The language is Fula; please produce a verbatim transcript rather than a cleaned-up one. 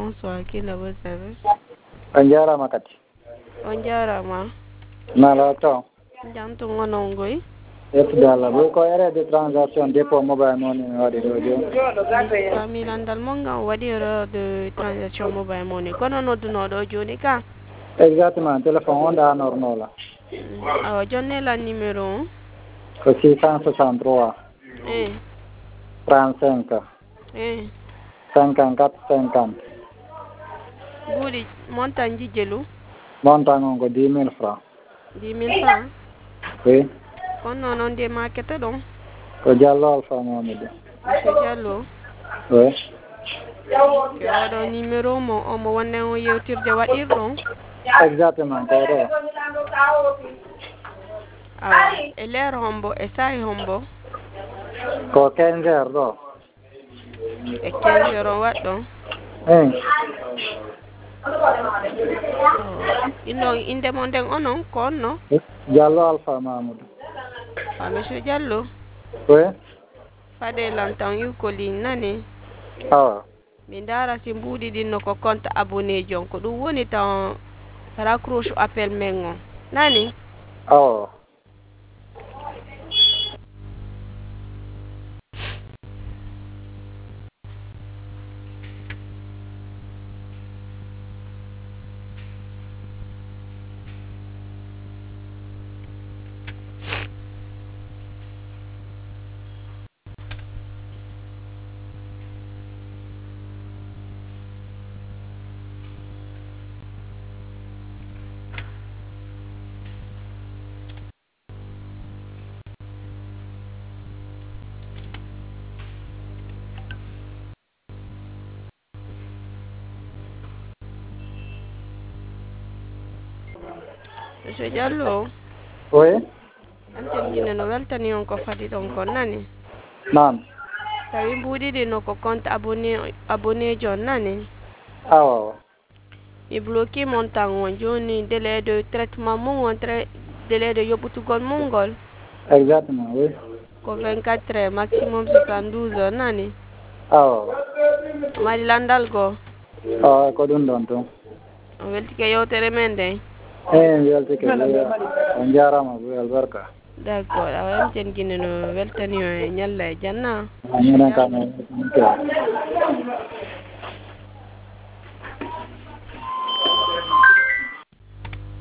bonsoir, qui est là votre service? On jarama kadi. On jarama. Nala taw. Janto ngonongoy. Yettude Allah ɓoy ko erede transaction dépôt mobile money waɗi ɗo joni. Familandal mon gam waɗi erreur de transaction mobile money kono noddunoɗo joni ka. Exactement téléphone on ɗanornola. Awa jonne la numéro on. Ko six cent soixante-trois. Eh. trente-cinq. Eh. cinquante-quatre cinquante. Ɓuuɗi montant jijjelu. Montant on ko dix mille francs. dix mille francs. Oui. Kono noon de makete ɗon. Ko Diallo Alpha Mamadou. Monsieur Diallo. Oui. Ke oɗo numéro mo omo wonne o yewtirde waɗirɗon. Exactement ko ɗo. Awa e leer hombo e sahi hombo. Ko quinze heures ɗo. E quinze heures on waɗɗon. Eh. Inno inde mon nden onon ko onno? Diallo Alpha Mamadou. Ah, Monsieur Diallo. Oui. Fade lantan yu ko ligne nani. Awa. Mi dara si mbuɗi ɗinno ko compte abonné jon ko ɗum woni tan raccroche appel men on. Nani? Awa. Monsieur Diallo. Oui. Anten jinne no weltani on ko fadi ɗon kon nani? Nan. Tawi mbuɗi ɗinno ko compte abonné abonné jon nani? Awa. Mi bloqué montant on joni délai de traitement mum on tra délai de yoɓutugol mum ngol. Exactement oui. Ko vingt-quatre heures maximum soixante-douze heures nani? Awa. Mari landal go. Awa ko ɗum ɗon ton. On weltike yewtere men nden. Eh mi weltike on jarama bo albarka. D'accord awa en ten guine no weltani o e ñalla e janna. Minen kam